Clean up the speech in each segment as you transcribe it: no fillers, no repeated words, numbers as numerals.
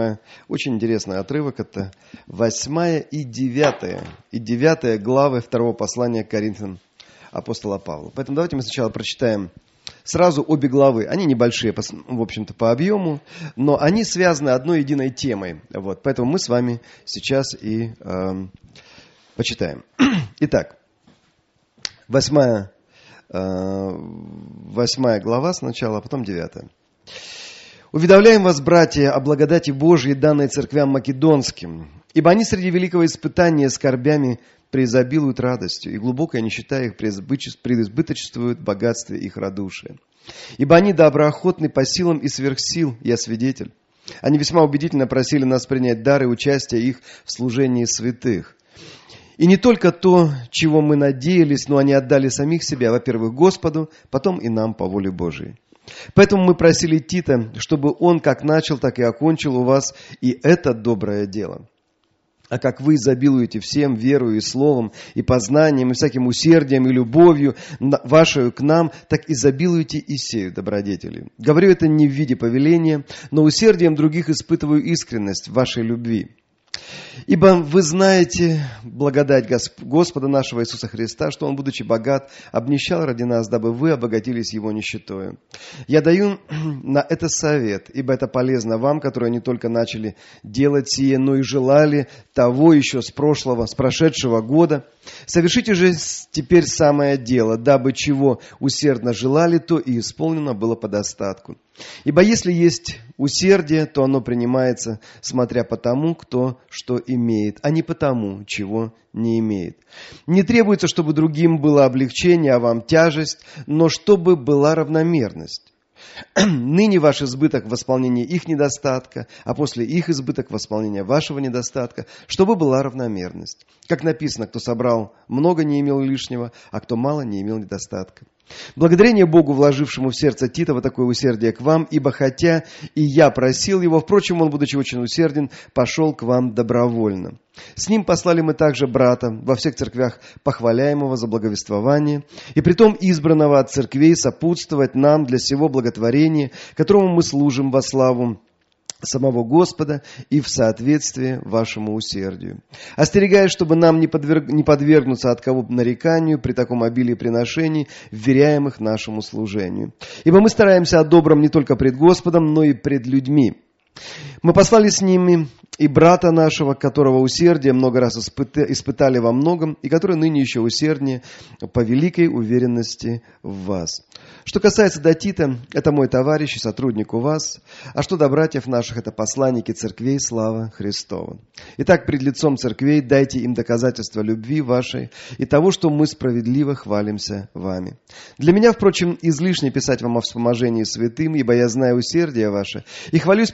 8, очень интересный отрывок, это 8 и 9 главы 2 послания к Коринфянам апостола Павла. Поэтому давайте мы сначала прочитаем сразу обе главы. Они небольшие, в общем-то, по объему, но они связаны одной единой темой. Вот, поэтому мы с вами сейчас и почитаем. Итак, 8 глава сначала, а потом 9. «Уведомляем вас, братья, о благодати Божией, данной церквям македонским, ибо они среди великого испытания скорбями преизобилуют радостью, и глубокая нищета их преизбыточествует в богатстве их радушия. Ибо они доброохотны по силам и сверх сил, я свидетель. Они весьма убедительно просили нас принять дар и участие их в служении святых. И не только то, чего мы надеялись, но они отдали самих себя, во-первых, Господу, потом и нам по воле Божией. Поэтому мы просили Тита, чтобы он как начал, так и окончил у вас и это доброе дело. А как вы изобилуете всем верою и словом, и познанием, и всяким усердием, и любовью вашей к нам, так изобилуете и сею добродетели. Говорю это не в виде повеления, но усердием других испытываю искренность вашей любви. Ибо вы знаете благодать Господа нашего Иисуса Христа, что Он, будучи богат, обнищал ради нас, дабы вы обогатились Его нищетою. Я даю на это совет, ибо это полезно вам, которые не только начали делать сие, но и желали того еще с прошедшего года. Совершите же теперь самое дело, дабы чего усердно желали, то и исполнено было по достатку. Ибо если есть усердие, то оно принимается, смотря по тому, кто что имеет, а не по тому, чего не имеет. Не требуется, чтобы другим было облегчение, а вам тяжесть, но чтобы была равномерность. Ныне ваш избыток в восполнении их недостатка, а после их избыток в восполнении вашего недостатка, чтобы была равномерность. Как написано, кто собрал много, не имел лишнего, а кто мало, не имел недостатка. Благодарение Богу, вложившему в сердце Тита такое усердие к вам, ибо хотя и я просил его, впрочем, он, будучи очень усерден, пошел к вам добровольно. С ним послали мы также брата во всех церквях, похваляемого за благовествование, и притом избранного от церквей сопутствовать нам для сего благотворения, которому мы служим во славу самого Господа и в соответствии вашему усердию. Остерегаясь, чтобы нам не подвергнуться от кого нареканию при таком обилии приношений, вверяемых нашему служению. Ибо мы стараемся о добром не только пред Господом, но и пред людьми. Мы послали с ними и брата нашего, которого усердие много раз испытали во многом, и который ныне еще усерднее по великой уверенности в вас. Что касается до Тита, это мой товарищ и сотрудник у вас, а что до братьев наших, это посланники церквей, слава Христова. Итак, пред лицом церквей дайте им доказательства любви вашей и того, что мы справедливо хвалимся вами. Для меня, впрочем, излишне писать вам о вспоможении святым, ибо я знаю усердие ваше, и хвалюсь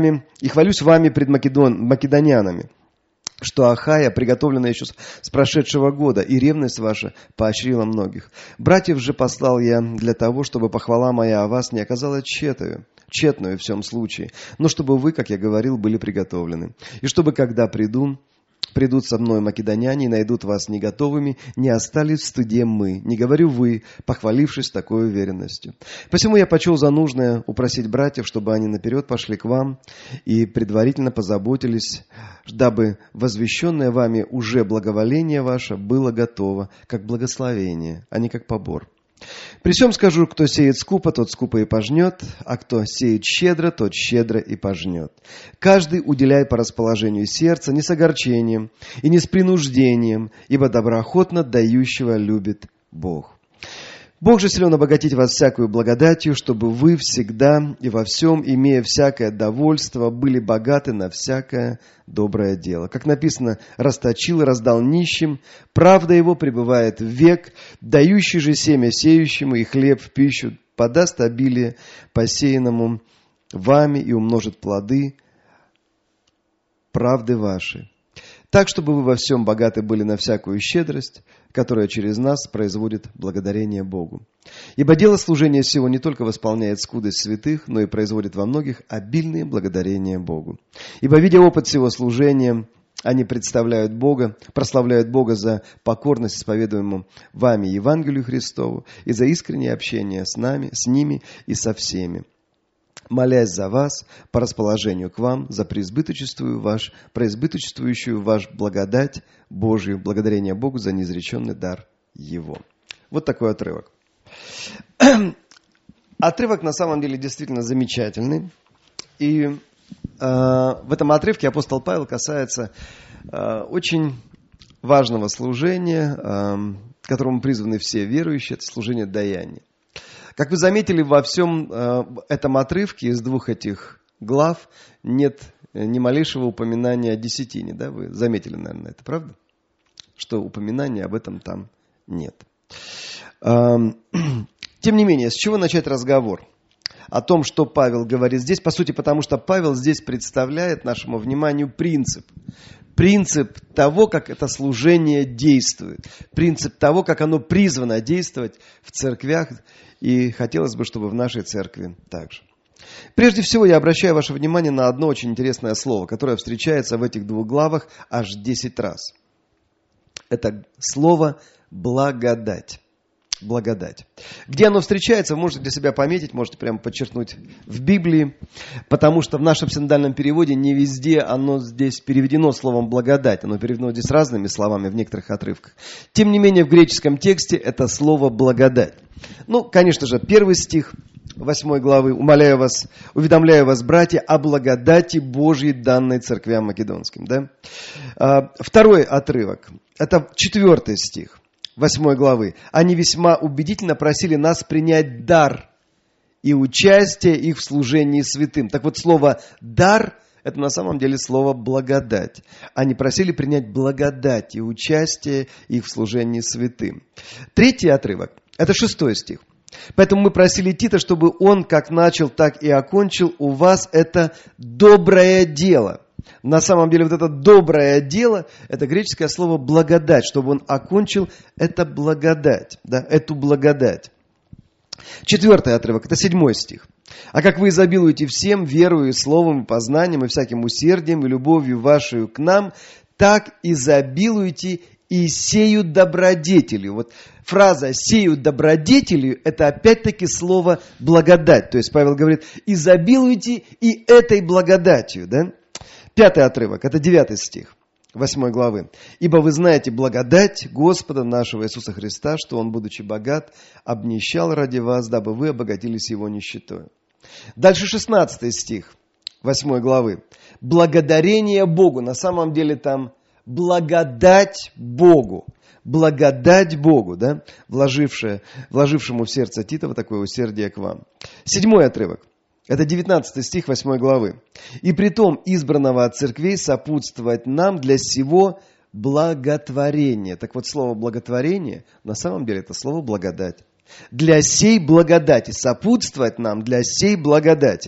вами пред македонянами, что Ахая приготовлена еще с прошедшего года, и ревность ваша поощрила многих. Братьев же послал я для того, чтобы похвала моя о вас не оказалась тщетную в всем случае, но чтобы вы, как я говорил, были приготовлены. И чтобы, когда придут со мной македоняне и найдут вас не готовыми, не остались в стыде мы, не говорю вы, похвалившись такой уверенностью. Посему я почел за нужное упросить братьев, чтобы они наперед пошли к вам и предварительно позаботились, дабы возвещенное вами уже благоволение ваше было готово, как благословение, а не как побор. При всем скажу, кто сеет скупо, тот скупо и пожнет, а кто сеет щедро, тот щедро и пожнет. Каждый уделяй по расположению сердца, не с огорчением и не с принуждением, ибо доброохотно дающего любит Бог. Бог же силен обогатить вас всякую благодатью, чтобы вы всегда и во всем, имея всякое довольство, были богаты на всякое доброе дело. Как написано, расточил и раздал нищим, правда его пребывает в век, дающий же семя сеющему и хлеб в пищу подаст обилие посеянному вами и умножит плоды правды вашей. Так, чтобы вы во всем богаты были на всякую щедрость, которая через нас производит благодарение Богу. Ибо дело служения сего не только восполняет скудость святых, но и производит во многих обильные благодарения Богу. Ибо, видя опыт всего служения, они прославляют Бога за покорность исповедуемому вами Евангелию Христову и за искреннее общение с ними и со всеми. молясь за вас, по расположению к вам, за преизбыточествующую ваш благодать Божию, благодарение Богу за неизреченный дар Его». Вот такой отрывок. Отрывок на самом деле действительно замечательный. И в этом отрывке апостол Павел касается очень важного служения, к которому призваны все верующие, это служение даяния. Как вы заметили, во всем этом отрывке из двух этих глав нет ни малейшего упоминания о десятине. Да? Вы заметили, наверное, это, правда? Что упоминания об этом там нет. Тем не менее, с чего начать разговор? О том, что Павел говорит здесь, по сути, потому что Павел здесь представляет нашему вниманию принцип. Принцип того, как это служение действует. Принцип того, как оно призвано действовать в церквях. И хотелось бы, чтобы в нашей церкви также. Прежде всего, я обращаю ваше внимание на одно очень интересное слово, которое встречается в этих двух главах аж 10 раз. Это слово «благодать». Благодать. Где оно встречается, вы можете для себя пометить, можете прямо подчеркнуть в Библии, потому что в нашем синодальном переводе не везде оно здесь переведено словом «благодать». Оно переведено здесь разными словами в некоторых отрывках. Тем не менее, в греческом тексте это слово «благодать». Ну, конечно же, 1 стих 8 главы. «Уведомляю вас, братья, о благодати Божьей, данной церквям македонским». Да? Второй отрывок. Это 4 стих 8 главы. «Они весьма убедительно просили нас принять дар и участие их в служении святым». Так вот, слово «дар» – это на самом деле слово «благодать». Они просили принять благодать и участие их в служении святым. Третий отрывок – это 6 стих. «Поэтому мы просили Тита, чтобы он как начал, так и окончил у вас это доброе дело». На самом деле, вот это доброе дело, это греческое слово «благодать». Чтобы он окончил, это благодать. Да, эту благодать. 4 отрывок, это 7 стих. «А как вы изобилуете всем, верою, и словом, и познанием, и всяким усердием, и любовью вашей к нам, так изобилуете и сею добродетелью». Вот фраза «сею добродетелью» – это опять-таки слово «благодать». То есть Павел говорит «изобилуйте и этой благодатью». Да? 5 отрывок, это 9 стих 8 главы. «Ибо вы знаете благодать Господа нашего Иисуса Христа, что Он, будучи богат, обнищал ради вас, дабы вы обогатились Его нищетой». Дальше 16 стих 8 главы. «Благодарение Богу». На самом деле там благодать Богу. Благодать Богу, да? Вложившему в сердце Титова такое усердие к вам. 7 отрывок. Это 19 стих 8 главы. «И притом избранного от церквей сопутствовать нам для сего благотворения». Так вот, слово «благотворение» на самом деле это слово «благодать». Для сей благодати. Сопутствовать нам для сей благодати.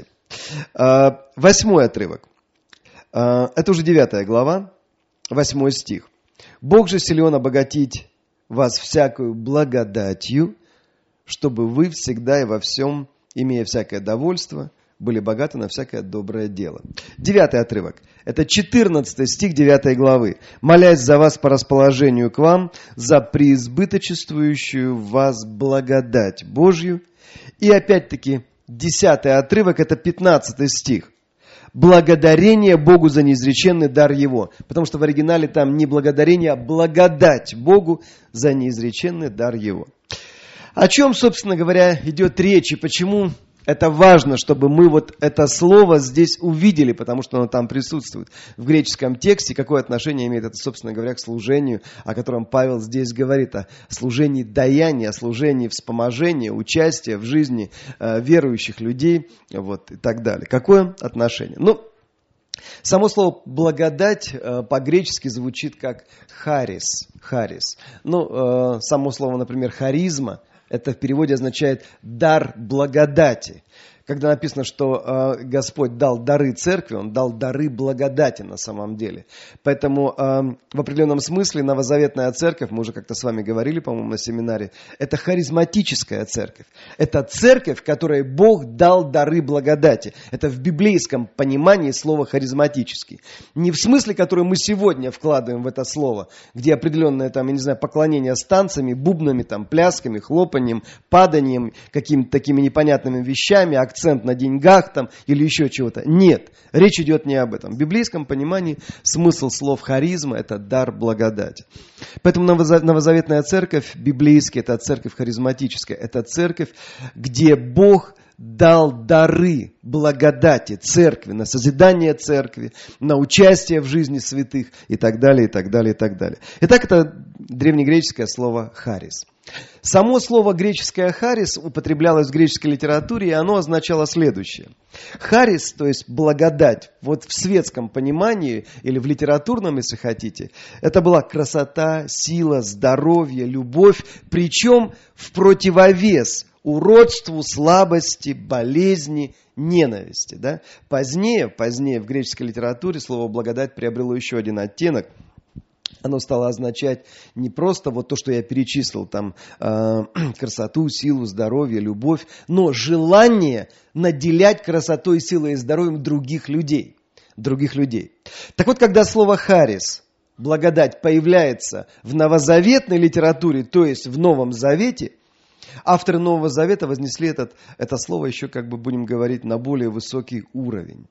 8 отрывок. Это уже 9 глава, 8 стих. «Бог же силен обогатить вас всякую благодатью, чтобы вы всегда и во всем, имея всякое довольство, были богаты на всякое доброе дело». 9 отрывок. Это 14 стих 9 главы. «Молясь за вас по расположению к вам, за преизбыточествующую в вас благодать Божью». И опять-таки 10 отрывок, это 15 стих. «Благодарение Богу за неизреченный дар Его». Потому что в оригинале там не благодарение, а благодать Богу за неизреченный дар Его. О чем, собственно говоря, идет речь и почему это важно, чтобы мы вот это слово здесь увидели, потому что оно там присутствует в греческом тексте. Какое отношение имеет это, собственно говоря, к служению, о котором Павел здесь говорит, о служении даяния, о служении вспоможения, участия в жизни верующих людей вот, и так далее. Какое отношение? Ну, само слово «благодать» по-гречески звучит как «харис». Харис. Ну, само слово, например, «харизма», это в переводе означает «дар благодати». Когда написано, что Господь дал дары церкви, Он дал дары благодати на самом деле. Поэтому в определенном смысле новозаветная церковь, мы уже как-то с вами говорили, по-моему, на семинаре, это харизматическая церковь. Это церковь, которой Бог дал дары благодати. Это в библейском понимании слово «харизматический». Не в смысле, который мы сегодня вкладываем в это слово, где определенное там, я не знаю, поклонение с танцами, бубнами, там, плясками, хлопанием, паданием, какими-то такими непонятными вещами, акцент на деньгах там или еще чего-то. Нет, речь идет не об этом. В библейском понимании смысл слов харизма – это дар благодати. Поэтому новозаветная церковь, библейская, это церковь харизматическая, это церковь, где Бог дал дары благодати церкви, на созидание церкви, на участие в жизни святых и так далее, и так далее, и так далее. Итак, это древнегреческое слово «харис». Само слово греческое «харис» употреблялось в греческой литературе, и оно означало следующее. Харис, то есть благодать, вот в светском понимании, или в литературном, если хотите, это была красота, сила, здоровье, любовь, причем в противовес уродству, слабости, болезни, ненависти. Да? Позднее в греческой литературе слово «благодать» приобрело еще один оттенок. Оно стало означать не просто вот то, что я перечислил, там, красоту, силу, здоровье, любовь, но желание наделять красотой, силой и здоровьем других людей. Так вот, когда слово «харис», благодать, появляется в новозаветной литературе, то есть в Новом Завете, авторы Нового Завета вознесли это слово еще, как бы будем говорить, на более высокий уровень.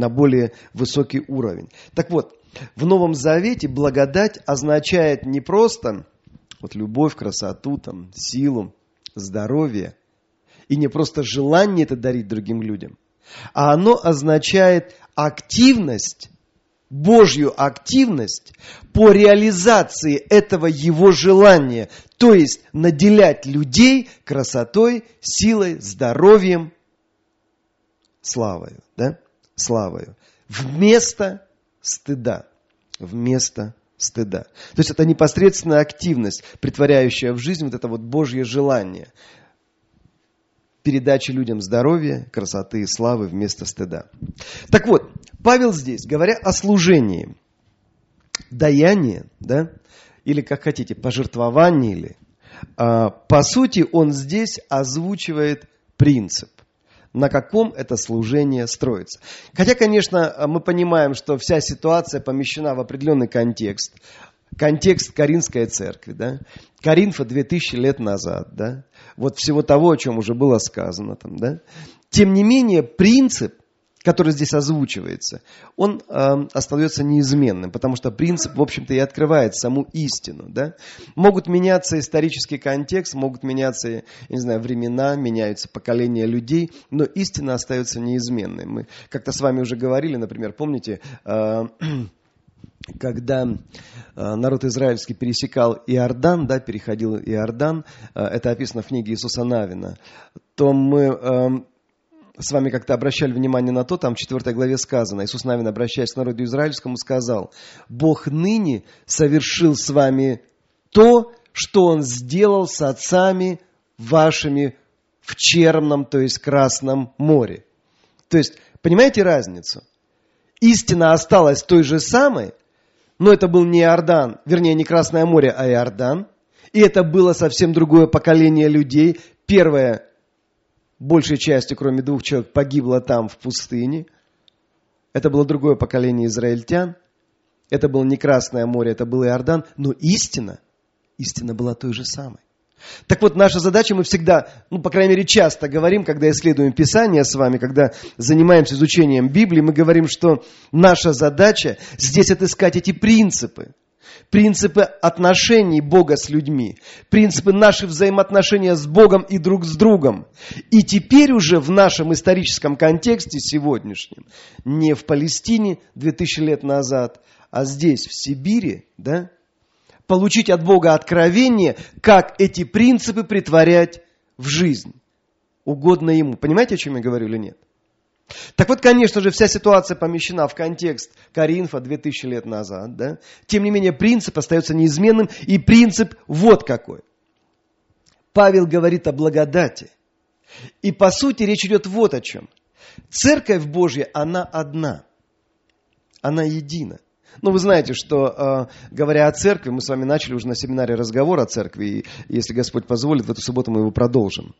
Так вот, в Новом Завете благодать означает не просто вот любовь, красоту, там, силу, здоровье, и не просто желание это дарить другим людям, а оно означает активность, Божью активность по реализации этого его желания, то есть наделять людей красотой, силой, здоровьем, славою, да? Славою. Вместо стыда. То есть это непосредственная активность, претворяющая в жизнь вот это вот Божье желание. Передачи людям здоровья, красоты и славы вместо стыда. Так вот, Павел здесь, говоря о служении, даянии, да, или как хотите, пожертвовании, по сути, он здесь озвучивает принцип, на каком это служение строится. Хотя, конечно, мы понимаем, что вся ситуация помещена в определенный контекст. Контекст Коринфской церкви, да? Коринфа 2000 лет назад, да? Вот всего того, о чем уже было сказано там, да? Тем не менее, принцип, который здесь озвучивается, он остается неизменным, потому что принцип, в общем-то, и открывает саму истину. Да? Могут меняться исторический контекст, могут меняться, я не знаю, времена, меняются поколения людей, но истина остается неизменной. Мы как-то с вами уже говорили, например, помните, когда народ израильский пересекал Иордан, да, переходил Иордан, это описано в книге Иисуса Навина, то мы с вами как-то обращали внимание на то, там в 4 главе сказано, Иисус Навин, обращаясь к народу израильскому, сказал: «Бог ныне совершил с вами то, что Он сделал с отцами вашими в Черном, то есть Красном море». То есть, понимаете разницу? Истина осталась той же самой, но это был не Иордан, вернее, не Красное море, а Иордан. И это было совсем другое поколение людей. Первое, большей частью, кроме 2 человек, погибло там, в пустыне. Это было другое поколение израильтян. Это было не Красное море, это был Иордан. Но истина была той же самой. Так вот, наша задача, мы всегда, по крайней мере, часто говорим, когда исследуем Писание с вами, когда занимаемся изучением Библии, мы говорим, что наша задача здесь отыскать эти принципы. Принципы отношений Бога с людьми, принципы наших взаимоотношения с Богом и друг с другом. И теперь уже в нашем историческом контексте сегодняшнем, не в Палестине 2000 лет назад, а здесь, в Сибири, да, получить от Бога откровение, как эти принципы претворять в жизнь, угодно Ему. Понимаете, о чем я говорю или нет? Так вот, конечно же, вся ситуация помещена в контекст Коринфа 2000 лет назад. Да? Тем не менее, принцип остается неизменным. И принцип вот какой. Павел говорит о благодати. И по сути речь идет вот о чем. Церковь Божья, она одна. Она едина. Ну, вы знаете, что, говоря о церкви, мы с вами начали уже на семинаре разговор о церкви. И если Господь позволит, в эту субботу мы его продолжим.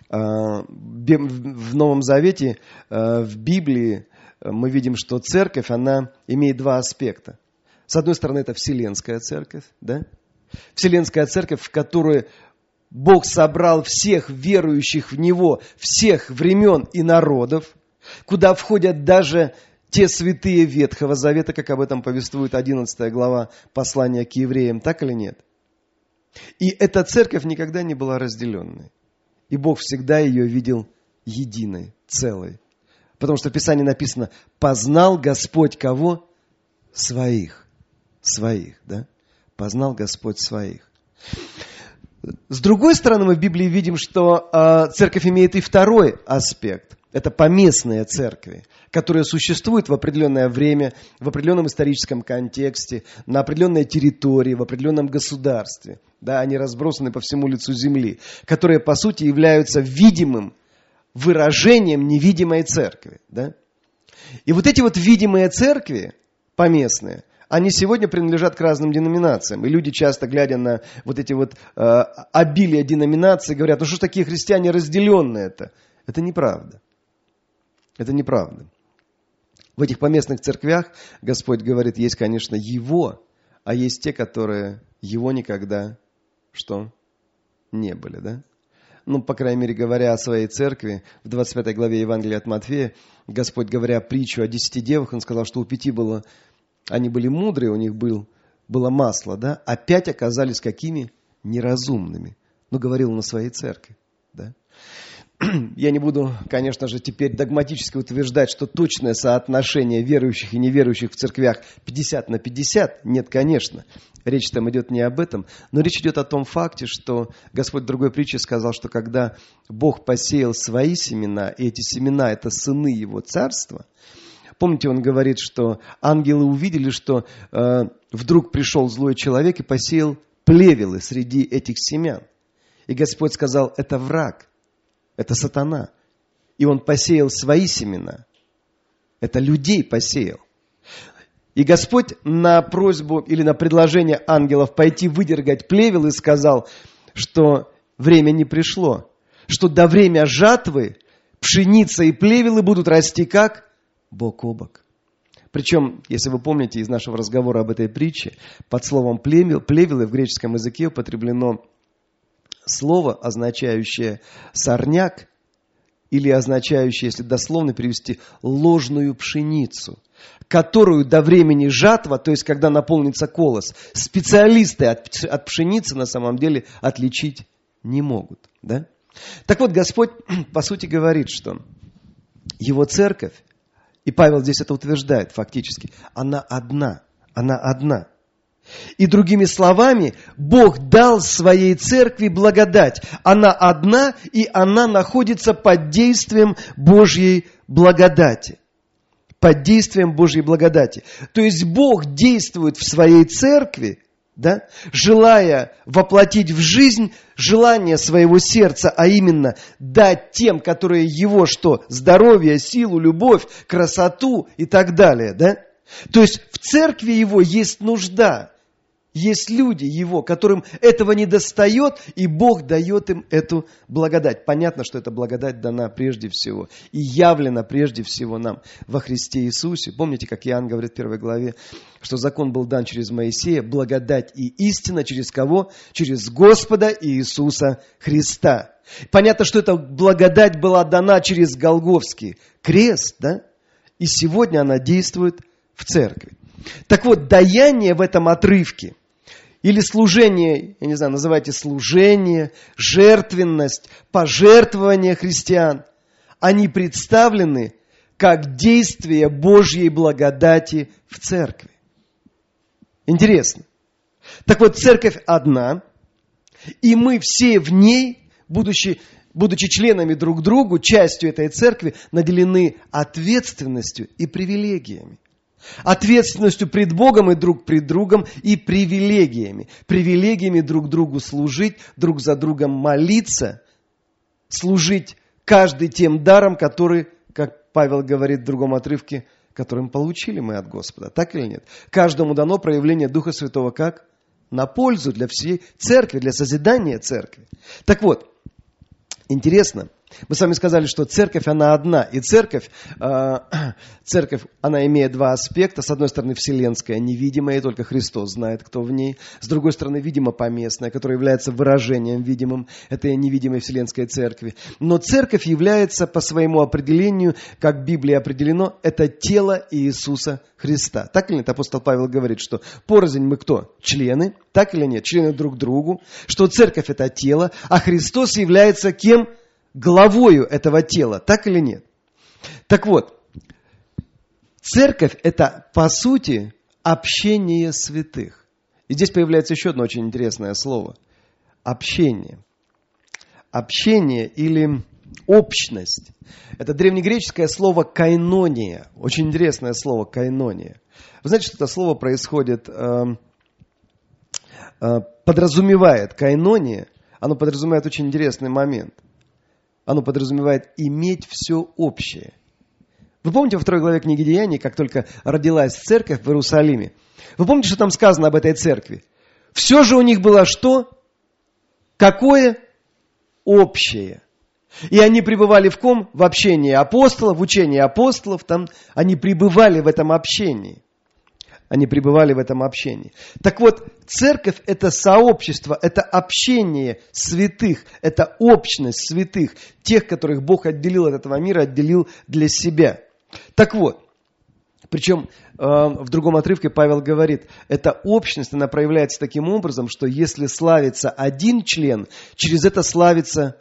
В Новом Завете, в Библии мы видим, что церковь, она имеет 2 аспекта. С одной стороны, это Вселенская церковь, да? Вселенская церковь, в которой Бог собрал всех верующих в Него, всех времен и народов, куда входят даже те святые Ветхого Завета, как об этом повествует 11 глава послания к евреям, так или нет? И эта церковь никогда не была разделенной. И Бог всегда ее видел единой, целой. Потому что в Писании написано: «Познал Господь кого? Своих». Своих, да? Познал Господь своих. С другой стороны, мы в Библии видим, что церковь имеет и второй аспект. Это поместные церкви, которые существуют в определенное время, в определенном историческом контексте, на определенной территории, в определенном государстве. Да, они разбросаны по всему лицу земли, которые, по сути, являются видимым выражением невидимой церкви. Да? И вот эти вот видимые церкви, поместные, они сегодня принадлежат к разным деноминациям. И люди, часто глядя на вот эти вот обилие деноминаций, говорят: ну что ж такие христиане разделенные-то? Это неправда. Это неправда. В этих поместных церквях Господь говорит, есть, конечно, Его, а есть те, которые Его никогда, что? Не были, да? Ну, по крайней мере, говоря о своей церкви, в 25 главе Евангелия от Матфея, Господь, говоря притчу о 10 девах, Он сказал, что у 5 было, они были мудрые, у них было масло, да? А 5 оказались какими? Неразумными. Но говорил Он о своей церкви, да? Я не буду, конечно же, теперь догматически утверждать, что точное соотношение верующих и неверующих в церквях 50/50. Нет, конечно. Речь там идет не об этом. Но речь идет о том факте, что Господь в другой притче сказал, что когда Бог посеял свои семена, и эти семена – это сыны Его царства, помните, Он говорит, что ангелы увидели, что вдруг пришел злой человек и посеял плевелы среди этих семян. И Господь сказал: это враг. Это сатана. И он посеял свои семена. Это людей посеял. И Господь на просьбу или на предложение ангелов пойти выдергать плевелы сказал, что время не пришло. Что до времени жатвы пшеница и плевелы будут расти как? Бок о бок. Причем, если вы помните из нашего разговора об этой притче, под словом плевелы в греческом языке употреблено слово, означающее сорняк, или означающее, если дословно перевести, ложную пшеницу, которую до времени жатва, то есть когда наполнится колос, специалисты от пшеницы на самом деле отличить не могут. Да? Так вот, Господь, по сути, говорит, что Его церковь, и Павел здесь это утверждает фактически, она одна. Она одна. И другими словами, Бог дал своей церкви благодать. Она одна, и она находится под действием Божьей благодати. Под действием Божьей благодати. То есть Бог действует в своей церкви, да, желая воплотить в жизнь желание своего сердца, а именно дать тем, которые Его что? Здоровье, силу, любовь, красоту и так далее. Да? То есть в церкви Его есть нужда. Есть люди Его, которым этого не достает, и Бог дает им эту благодать. Понятно, что эта благодать дана прежде всего и явлена прежде всего нам во Христе Иисусе. Помните, как Иоанн говорит в 1 главе, что закон был дан через Моисея, благодать и истина через кого? Через Господа Иисуса Христа. Понятно, что эта благодать была дана через Голгофский крест, да? И сегодня она действует в церкви. Так вот, даяние в этом отрывке, или служение, я не знаю, называйте служение, жертвенность, пожертвование христиан, они представлены как действие Божьей благодати в церкви. Интересно. Так вот, церковь одна, и мы все в ней, будучи членами друг другу, частью этой церкви, наделены ответственностью и привилегиями. Ответственностью пред Богом и друг пред другом и привилегиями. Привилегиями друг другу служить, друг за другом молиться, служить каждый тем даром, который, как Павел говорит в другом отрывке, которым получили мы от Господа. Так или нет? Каждому дано проявление Духа Святого как? На пользу для всей церкви, для созидания церкви. Так вот, интересно, Мы с вами сказали, что церковь, она одна. И церковь, она имеет два аспекта. С одной стороны, вселенская, невидимая, и только Христос знает, кто в ней. С другой стороны, видимо-поместная, которая является выражением видимым этой невидимой вселенской церкви. Но церковь является по своему определению, как в Библии определено, это тело Иисуса Христа. Так или нет? Апостол Павел говорит, что порознь мы кто? Члены. Так или нет? Члены друг другу. Что церковь это тело, а Христос является кем? Главою этого тела, так или нет? Так вот, церковь это, по сути, общение святых. И здесь появляется еще одно очень интересное слово. Общение. Общение или общность. Это древнегреческое слово «кайнония». Очень интересное слово «кайнония». Вы знаете, что это слово происходит, подразумевает «кайнония», оно подразумевает очень интересный момент. Оно подразумевает иметь все общее. Вы помните во 2 главе книги Деяний, как только родилась церковь в Иерусалиме? Вы помните, что там сказано об этой церкви? Все же у них было что? Какое? Общее. И они пребывали в ком? В общении апостолов, в учении апостолов. Там они пребывали в этом общении. Они пребывали в этом общении. Так вот, церковь – это сообщество, это общение святых, это общность святых, тех, которых Бог отделил от этого мира, отделил для себя. Так вот, причем в другом отрывке Павел говорит, эта общность, она проявляется таким образом, что если славится один член, через это славится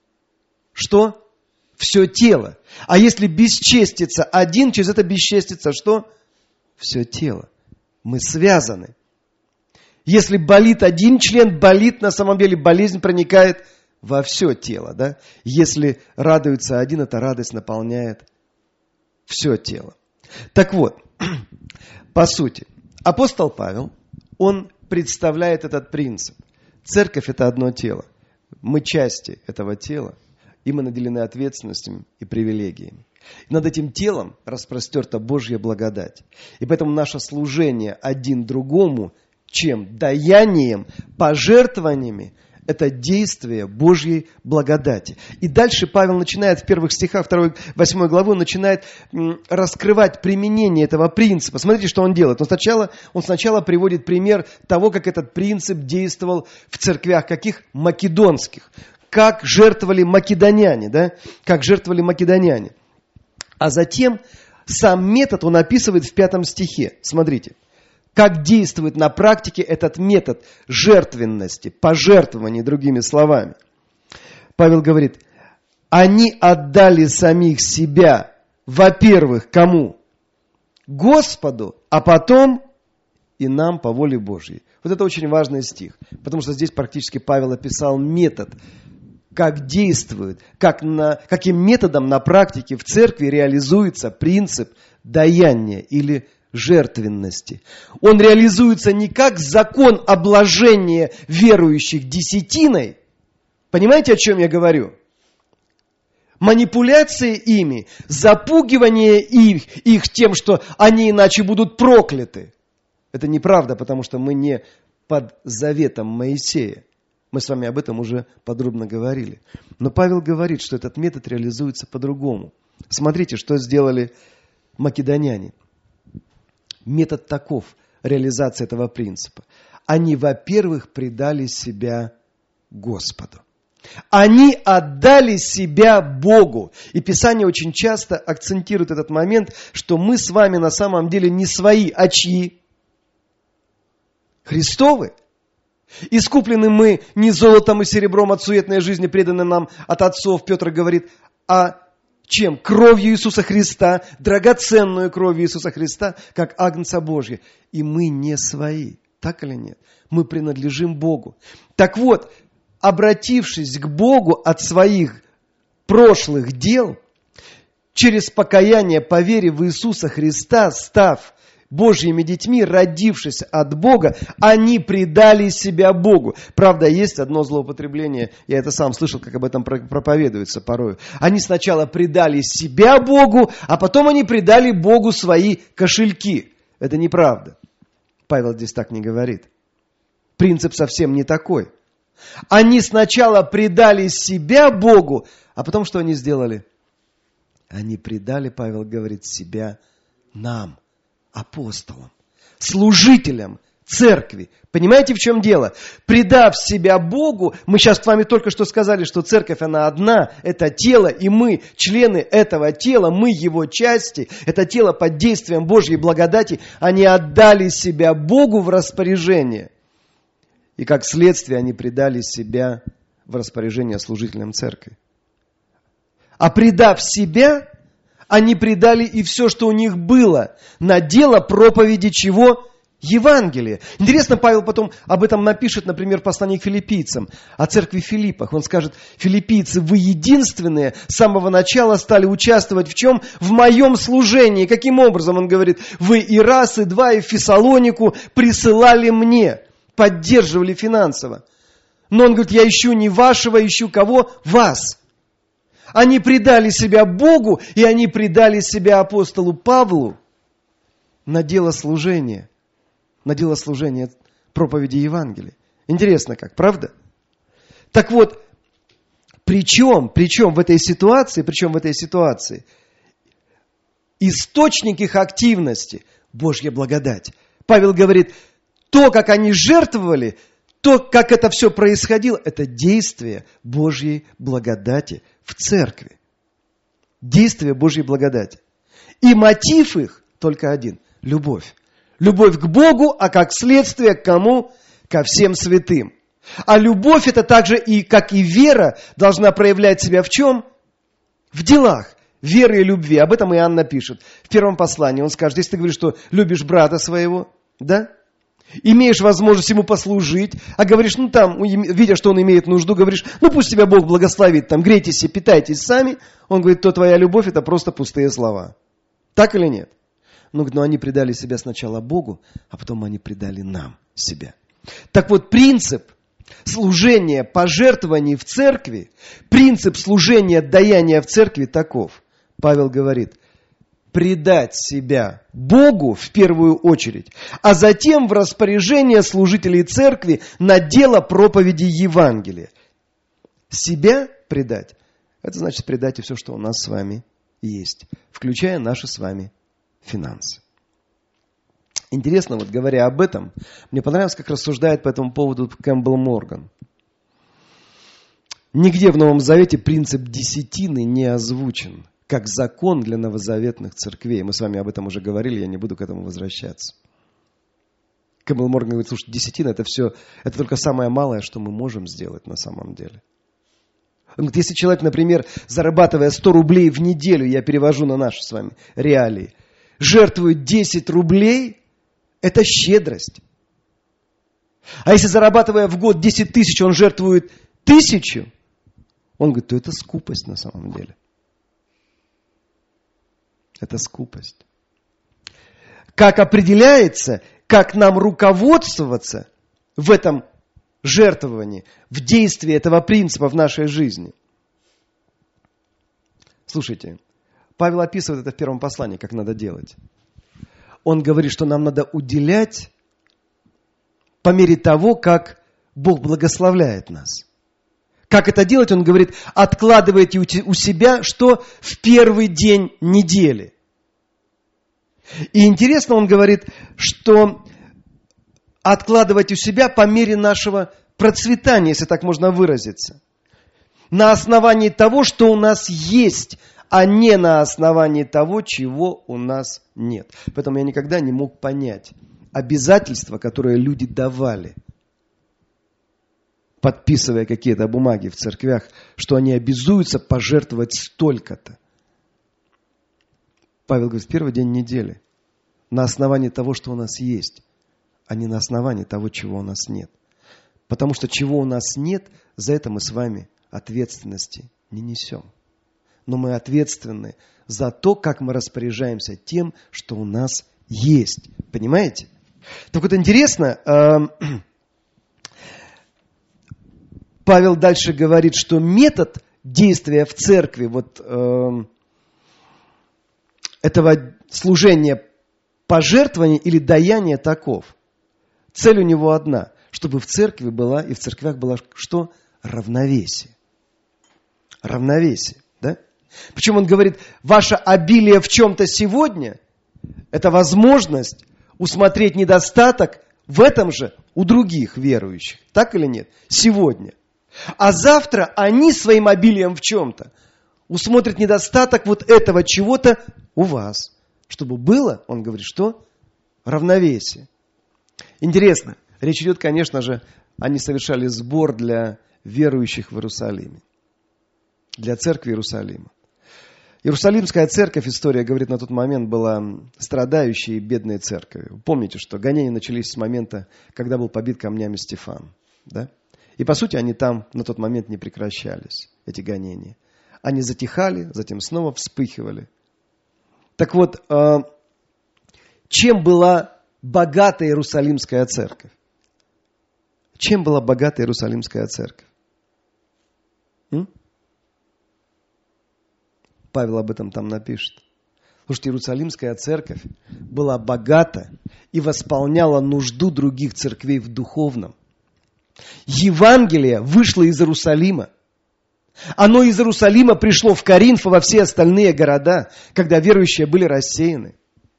что? Все тело. А если бесчестится один, через это бесчестится что? Все тело. Мы связаны. Если болит один член, болит на самом деле, болезнь проникает во все тело. Да? Если радуется один, эта радость наполняет все тело. Так вот, по сути, апостол Павел, он представляет этот принцип. Церковь – это одно тело. Мы части этого тела, и мы наделены ответственностью и привилегиями. И над этим телом распростерта Божья благодать. И поэтому наше служение один другому, чем даянием, пожертвованиями, это действие Божьей благодати. И дальше Павел начинает в первых стихах 8 главы, он начинает раскрывать применение этого принципа. Смотрите, что он делает. Он сначала приводит пример того, как этот принцип действовал в церквях каких? Македонских. Как жертвовали македоняне, да? Как жертвовали македоняне. А затем сам метод он описывает в 5 стихе. Смотрите, как действует на практике этот метод жертвенности, пожертвования, другими словами. Павел говорит, они отдали самих себя, во-первых, кому? Господу, а потом и нам по воле Божьей. Вот это очень важный стих, потому что здесь практически Павел описал метод, как действует, каким методом на практике в церкви реализуется принцип даяния или жертвенности. Он реализуется не как закон обложения верующих десятиной. Понимаете, о чем я говорю? Манипуляция ими, запугивание их тем, что они иначе будут прокляты. Это неправда, потому что мы не под заветом Моисея. Мы с вами об этом уже подробно говорили. Но Павел говорит, что этот метод реализуется по-другому. Смотрите, что сделали македоняне. Метод таков, реализация этого принципа. Они, во-первых, предали себя Господу. Они отдали себя Богу. И Писание очень часто акцентирует этот момент, что мы с вами на самом деле не свои, а чьи? Христовы. Искуплены мы не золотом и серебром от суетной жизни, преданной нам от отцов, Петр говорит, а чем? Кровью Иисуса Христа, драгоценную кровью Иисуса Христа, как агнца Божья. И мы не свои, так или нет? Мы принадлежим Богу. Так вот, обратившись к Богу от своих прошлых дел, через покаяние по вере в Иисуса Христа, став Божьими детьми, родившись от Бога, они предали себя Богу. Правда, есть одно злоупотребление, я это сам слышал, как об этом проповедуется порою. Они сначала предали себя Богу, а потом они предали Богу свои кошельки. Это неправда. Павел здесь так не говорит. Принцип совсем не такой. Они сначала предали себя Богу, А потом что они сделали? Они предали, Павел говорит, себя нам, апостолам, служителям церкви. Понимаете, в чем дело? Предав себя Богу, мы сейчас с вами только что сказали, что церковь, она одна, это тело, и мы, члены этого тела, мы его части, это тело под действием Божьей благодати, они отдали себя Богу в распоряжение. И как следствие они предали себя в распоряжение служителям церкви. А предав себя, они предали и все, что у них было, на дело проповеди чего? Евангелия. Интересно, Павел потом об этом напишет, например, в послании к филиппийцам, о церкви в Филиппах. Он скажет: филиппийцы, вы единственные с самого начала стали участвовать в чем? В моем служении. Каким образом? Он говорит: вы и раз, и два, и в Фессалонику присылали мне, поддерживали финансово. Но он говорит: я ищу не вашего, ищу кого? Вас. Они предали себя Богу, и они предали себя апостолу Павлу на дело служения. На дело служения проповеди Евангелия. Интересно как, правда? Так вот, причем в этой ситуации, источник их активности – Божья благодать. Павел говорит, то, как они жертвовали, то, как это все происходило, это действие Божьей благодати в церкви. Действие Божьей благодати. И мотив их только один – любовь. Любовь к Богу, а как следствие к кому? Ко всем святым. А любовь это также и, как и вера, должна проявлять себя в чем? В делах веры и любви. Об этом Иоанн напишет в первом послании. Он скажет, если ты говоришь, что любишь брата своего, да? Имеешь возможность ему послужить, а говоришь, видя, что он имеет нужду, говоришь, пусть тебя Бог благословит, грейтесь и питайтесь сами. Он говорит, то твоя любовь это просто пустые слова. Так или нет? Но они предали себя сначала Богу, а потом они предали нам себя. Так вот, принцип служения пожертвований в церкви, принцип служения даяния в церкви таков. Павел говорит, предать себя Богу в первую очередь, а затем в распоряжение служителей церкви на дело проповеди Евангелия. Себя предать, это значит предать и все, что у нас с вами есть, включая наши с вами финансы. Интересно, говоря об этом, мне понравилось, как рассуждает по этому поводу Кэмпбелл Морган. Нигде в Новом Завете принцип десятины не озвучен, как закон для новозаветных церквей. Мы с вами об этом уже говорили, я не буду к этому возвращаться. Кэмпбелл Морган говорит, слушай, десятина это только самое малое, что мы можем сделать на самом деле. Он говорит, если человек, например, зарабатывая 100 рублей в неделю, я перевожу на наши с вами реалии, жертвует 10 рублей, это щедрость. А если зарабатывая в год 10 тысяч, он жертвует 1000, он говорит, то это скупость на самом деле. Это скупость. Как определяется, как нам руководствоваться в этом жертвовании, в действии этого принципа в нашей жизни? Слушайте, Павел описывает это в первом послании, как надо делать. Он говорит, что нам надо уделять по мере того, как Бог благословляет нас. Как это делать? Он говорит, откладывайте у себя, что в первый день недели. И интересно, он говорит, что откладывать у себя по мере нашего процветания, если так можно выразиться. На основании того, что у нас есть, а не на основании того, чего у нас нет. Поэтому я никогда не мог понять обязательства, которые люди давали, подписывая какие-то бумаги в церквях, что они обязуются пожертвовать столько-то. Павел говорит, в первый день недели, на основании того, что у нас есть, а не на основании того, чего у нас нет. Потому что чего у нас нет, за это мы с вами ответственности не несем. Но мы ответственны за то, как мы распоряжаемся тем, что у нас есть. Понимаете? Так вот интересно, Павел дальше говорит, что метод действия в церкви этого служения пожертвования или даяния таков. Цель у него одна, чтобы в церкви была и в церквях было что? Равновесие. равновесие. Да? Причем он говорит, ваше обилие в чем-то сегодня – это возможность усмотреть недостаток в этом же у других верующих. Так или нет? Сегодня. А завтра они своим обилием в чем-то усмотрят недостаток вот этого чего-то у вас. Чтобы было, он говорит, что? Равновесие. Интересно. Речь идет, конечно же, они совершали сбор для верующих в Иерусалиме. Для церкви Иерусалима. Иерусалимская церковь, история говорит, на тот момент была страдающей и бедной церковью. Вы помните, что гонения начались с момента, когда был побит камнями Стефан. Да? И по сути они там на тот момент не прекращались, эти гонения. Они затихали, затем снова вспыхивали. Так вот, чем была богата Иерусалимская церковь? Чем была богата Иерусалимская церковь? Павел об этом там напишет. Потому что Иерусалимская церковь была богата и восполняла нужду других церквей в духовном. Евангелие вышло из Иерусалима. Оно из Иерусалима пришло в Коринф и во все остальные города, когда верующие были рассеяны.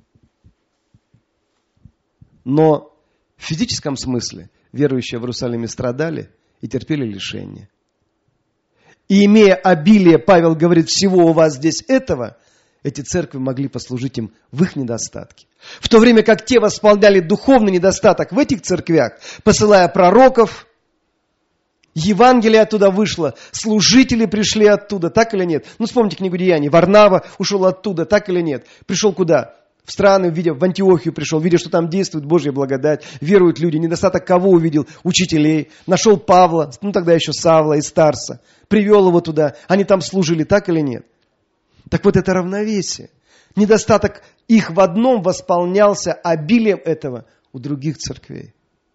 Но в физическом смысле верующие в Иерусалиме страдали и терпели лишения. И имея обилие, Павел говорит, всего у вас здесь этого, эти церкви могли послужить им в их недостатке. В то время как те восполняли духовный недостаток в этих церквях, посылая пророков, Евангелие оттуда вышло, служители пришли оттуда, так или нет? Ну, вспомните книгу Деяний, Варнава ушел оттуда, так или нет? Пришел куда? В страны, в Антиохию пришел, видя, что там действует Божья благодать, веруют люди. Недостаток кого увидел? Учителей. Нашел Павла, ну тогда еще Савла из Тарса. Привел его туда. Они там служили, так или нет? Так вот это равновесие. Недостаток их в одном восполнялся обилием этого у других церквей.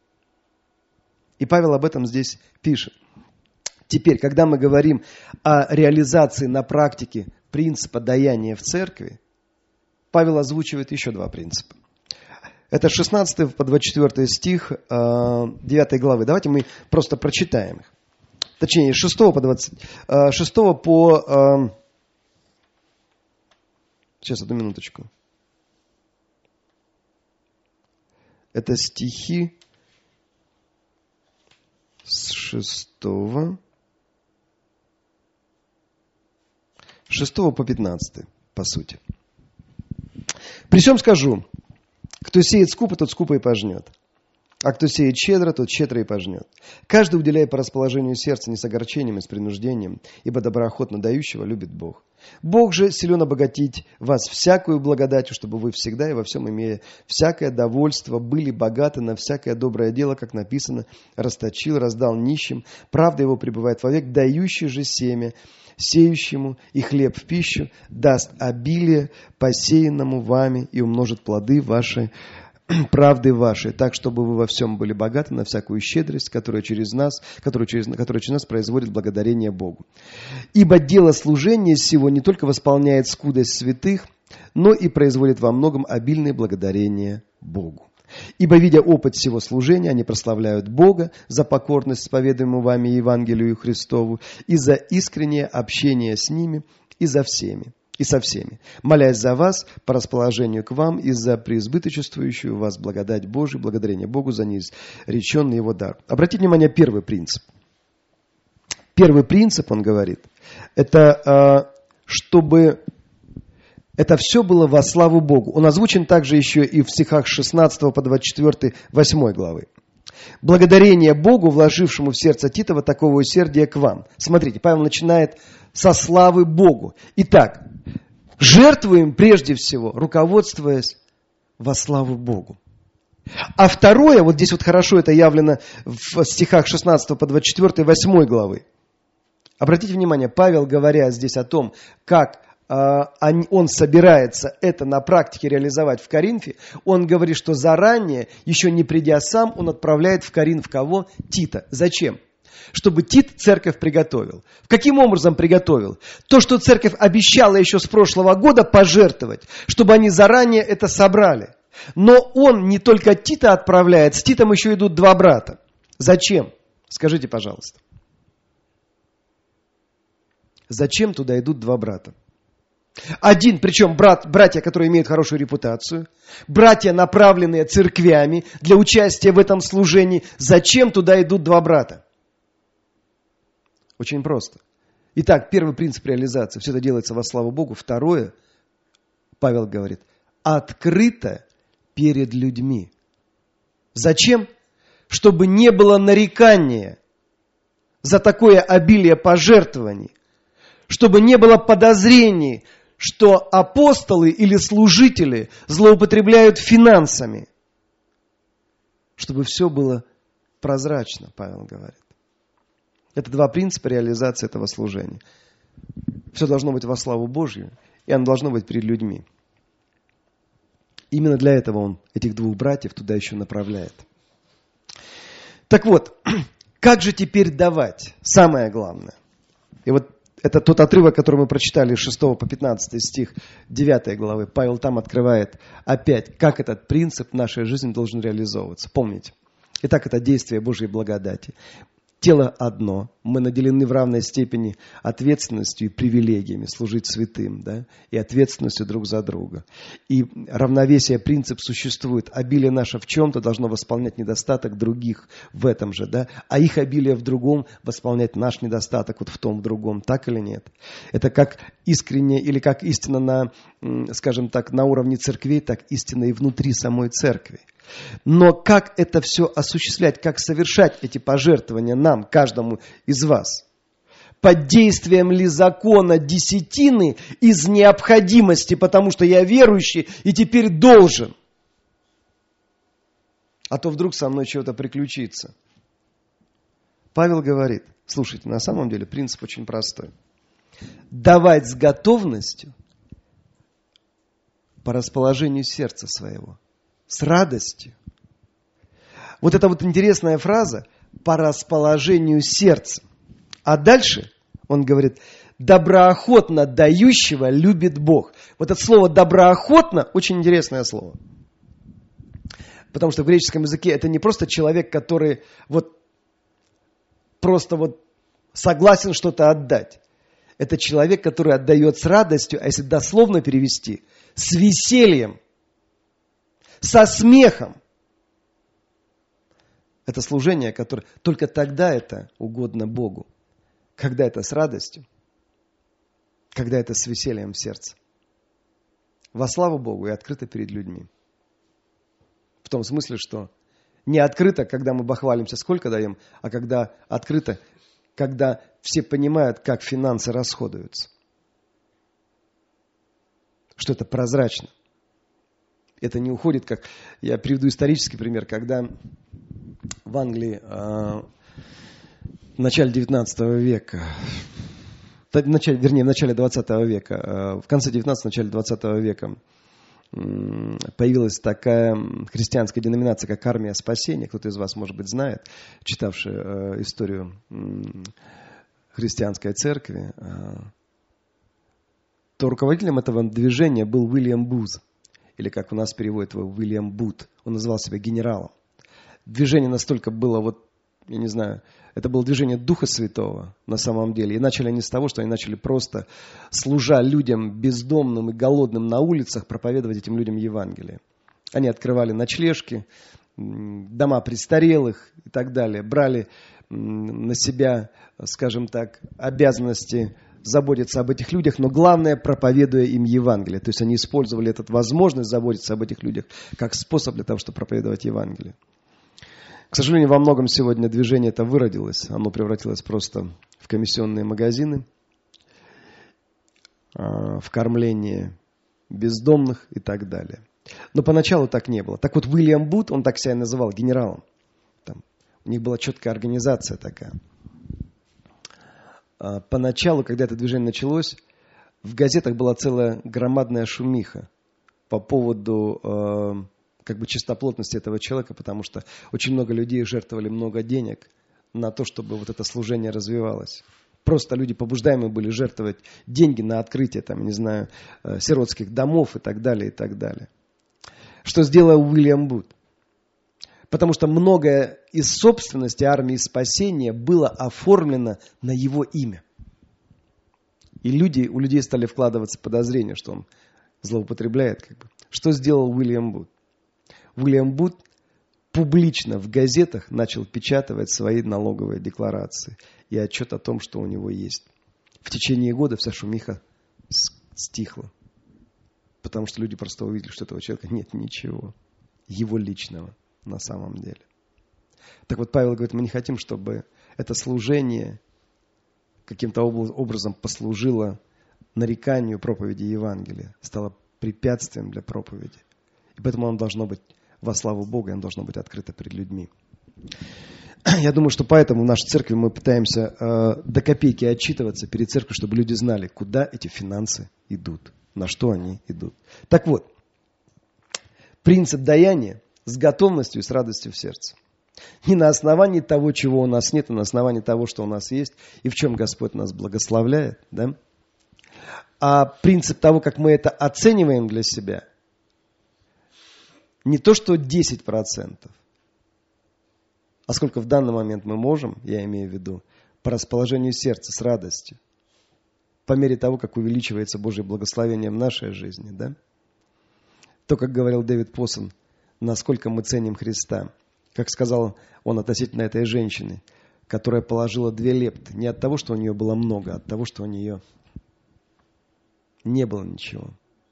И Павел об этом здесь пишет. Теперь, когда мы говорим о реализации на практике принципа даяния в церкви, Павел озвучивает еще два принципа. Это 16 по 24 стих 9 главы. Давайте мы просто прочитаем их. Точнее, 6 по... Сейчас, одну минуточку. Это стихи с 6 по 15, по сути. При всем скажу, кто сеет скупо, тот скупо и пожнет. А кто сеет щедро, тот щедро и пожнет. Каждый уделяет по расположению сердца, не с огорчением и с принуждением, ибо доброохотно дающего любит Бог. Бог же силен обогатить вас всякую благодатью, чтобы вы всегда и во всем, имея всякое довольство, были богаты на всякое доброе дело, как написано, расточил, раздал нищим, правда его пребывает вовек, дающий же семя сеющему и хлеб в пищу, даст обилие посеянному вами и умножит плоды ваши, правды вашей, так, чтобы вы во всем были богаты на всякую щедрость, которая через нас производит благодарение Богу. Ибо дело служения сего не только восполняет скудость святых, но и производит во многом обильное благодарение Богу. Ибо, видя опыт всего служения, они прославляют Бога за покорность исповедуемую вами Евангелию Христову и за искреннее общение с ними и со всеми, молясь за вас по расположению к вам и за преизбыточествующую вас благодать Божию, благодарение Богу за неизреченный его дар. Обратите внимание, первый принцип. Первый принцип, он говорит, это чтобы это все было во славу Богу. Он озвучен также еще и в стихах 16 по 24, 8 главы. Благодарение Богу, вложившему в сердце Титова такого усердия к вам. Смотрите, Павел начинает со славы Богу. Итак, жертвуем прежде всего, руководствуясь во славу Богу. А второе, вот здесь вот хорошо это явлено в стихах 16 по 24, 8 главы. Обратите внимание, Павел, говоря здесь о том, как он собирается это на практике реализовать в Коринфе, он говорит, что заранее, еще не придя сам, он отправляет в Коринф кого? Тита. Зачем? Чтобы Тит церковь приготовил. Каким образом приготовил? То, что церковь обещала еще с прошлого года пожертвовать, чтобы они заранее это собрали. Но он не только Тита отправляет, с Титом еще идут два брата. Зачем? Скажите, пожалуйста. Зачем туда идут два брата? Один, причем братья, которые имеют хорошую репутацию, братья, направленные церквями для участия в этом служении. Зачем туда идут два брата? Очень просто. Итак, первый принцип реализации. Все это делается во славу Богу. Второе, Павел говорит, открыто перед людьми. Зачем? Чтобы не было нарекания за такое обилие пожертвований. Чтобы не было подозрений, что апостолы или служители злоупотребляют финансами. Чтобы все было прозрачно, Павел говорит. Это два принципа реализации этого служения. Все должно быть во славу Божью, и оно должно быть перед людьми. Именно для этого он этих двух братьев туда еще направляет. Так вот, как же теперь давать? Самое главное. И вот это тот отрывок, который мы прочитали с 6 по 15 стих 9 главы. Павел там открывает опять, как этот принцип в нашей жизни должен реализовываться. Помните? Итак, это действие Божьей благодати. Тело одно, мы наделены в равной степени ответственностью и привилегиями служить святым, да, и ответственностью друг за друга. И равновесие, принцип существует. Обилие наше в чем-то должно восполнять недостаток других в этом же, да, а их обилие в другом восполнять наш недостаток вот в том, в другом. Так или нет? Это как искренне или как истина на, скажем так, на уровне церквей, так истина и внутри самой церкви. Но как это все осуществлять, как совершать эти пожертвования нам, каждому из вас? Под действием ли закона десятины из необходимости, потому что я верующий и теперь должен? А то вдруг со мной чего-то приключится. Павел говорит, слушайте, на самом деле принцип очень простой. Давать с готовностью по расположению сердца своего. С радостью. Вот это вот интересная фраза по расположению сердца. А дальше он говорит, доброохотно дающего любит Бог. Вот это слово доброохотно очень интересное слово. Потому что в греческом языке это не просто человек, который вот просто вот согласен что-то отдать. Это человек, который отдает с радостью, а если дословно перевести, с весельем. Со смехом. Это служение, которое только тогда это угодно Богу. Когда это с радостью, когда это с весельем в сердце. Во славу Богу и открыто перед людьми. В том смысле, что не открыто, когда мы бахвалимся, сколько даем, а когда открыто, когда все понимают, как финансы расходуются. Что это прозрачно. Это не уходит, как... Я приведу исторический пример, когда в Англии в начале 19 века, в начале 20 века, в конце 19-го, начале 20 века появилась такая христианская деноминация, как Армия Спасения. Кто-то из вас, может быть, знает, читавший историю христианской церкви. То руководителем этого движения был Уильям Буз. Или как у нас переводят его, Уильям Бут. Он называл себя генералом. Движение настолько было, вот, я не знаю, это было движение Духа Святого на самом деле. И начали они с того, что они начали просто, служа людям бездомным и голодным на улицах, проповедовать этим людям Евангелие. Они открывали ночлежки, дома престарелых и так далее. Брали на себя, скажем так, обязанности заботиться об этих людях, но главное, проповедуя им Евангелие. То есть они использовали эту возможность заботиться об этих людях как способ для того, чтобы проповедовать Евангелие. К сожалению, во многом сегодня движение это выродилось. Оно превратилось просто в комиссионные магазины, в кормление бездомных и так далее. Но поначалу так не было. Так вот, Уильям Бут, он так себя называл, генералом. Там, у них была четкая организация такая. Поначалу, когда это движение началось, в газетах была целая громадная шумиха по поводу как бы чистоплотности этого человека, потому что очень много людей жертвовали много денег на то, чтобы вот это служение развивалось. Просто люди побуждаемые были жертвовать деньги на открытие, там, не знаю, сиротских домов и так далее, и так далее. Что сделал Уильям Бут? Потому что многое из собственности армии спасения было оформлено на его имя. И у людей стали вкладываться подозрения, что он злоупотребляет. Что сделал Уильям Бут? Уильям Бут публично в газетах начал печатать свои налоговые декларации и отчет о том, что у него есть. В течение года вся шумиха стихла. Потому что люди просто увидели, что у этого человека нет ничего его личного на самом деле. Так вот, Павел говорит, мы не хотим, чтобы это служение каким-то образом послужило нареканию проповеди Евангелия, стало препятствием для проповеди. И поэтому оно должно быть во славу Бога, и оно должно быть открыто перед людьми. Я думаю, что поэтому в нашей церкви мы пытаемся до копейки отчитываться перед церковью, чтобы люди знали, куда эти финансы идут, на что они идут. Так вот, принцип даяния с готовностью и с радостью в сердце. Не на основании того, чего у нас нет, а на основании того, что у нас есть, и в чем Господь нас благословляет. Да? А принцип того, как мы это оцениваем для себя, не то, что 10%, а сколько в данный момент мы можем, я имею в виду, по расположению сердца, с радостью, по мере того, как увеличивается Божье благословение в нашей жизни. Да? То, как говорил Дэвид Поссон, насколько мы ценим Христа. Как сказал он относительно этой женщины, которая положила 2 лепты. Не от того, что у нее было много, а от того, что у нее не было ничего.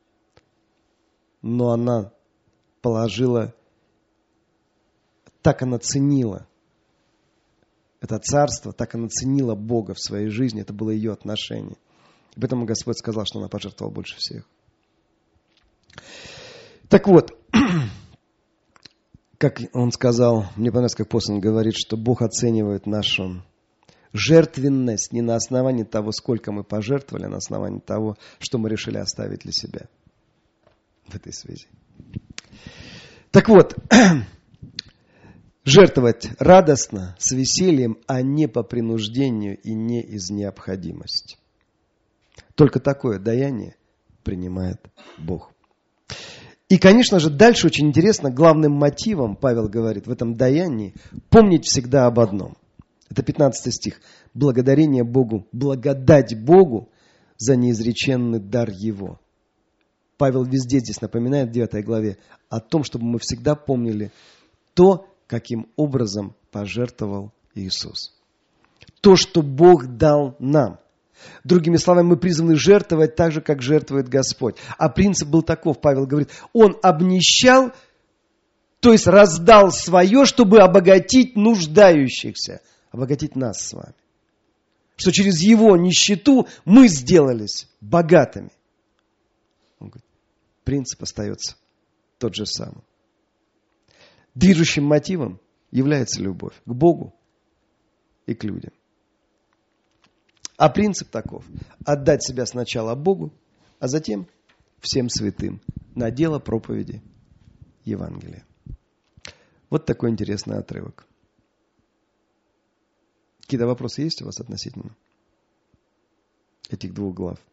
Но она положила, так она ценила это царство, так она ценила Бога в своей жизни. Это было ее отношение. И поэтому Господь сказал, что она пожертвовала больше всех. Так вот, как он сказал, мне понравилось, как Поссон говорит, что Бог оценивает нашу жертвенность не на основании того, сколько мы пожертвовали, а на основании того, что мы решили оставить для себя в этой связи. Так вот, жертвовать радостно, с весельем, а не по принуждению и не из необходимости. Только такое даяние принимает Бог. И, конечно же, дальше очень интересно, главным мотивом, Павел говорит, в этом даянии помнить всегда об одном. Это 15 стих. Благодарение Богу, благодать Богу за неизреченный дар Его. Павел везде здесь напоминает в 9 главе о том, чтобы мы всегда помнили то, каким образом пожертвовал Иисус. То, что Бог дал нам. Другими словами, мы призваны жертвовать так же, как жертвует Господь. А принцип был таков, Павел говорит, Он обнищал, то есть раздал свое, чтобы обогатить нуждающихся, обогатить нас с вами. Что через Его нищету мы сделались богатыми. Он говорит, принцип остается тот же самый. Движущим мотивом является любовь к Богу и к людям. А принцип таков: отдать себя сначала Богу, а затем всем святым на дело проповеди Евангелия. Вот такой интересный отрывок. Какие-то вопросы есть у вас относительно этих 2 глав?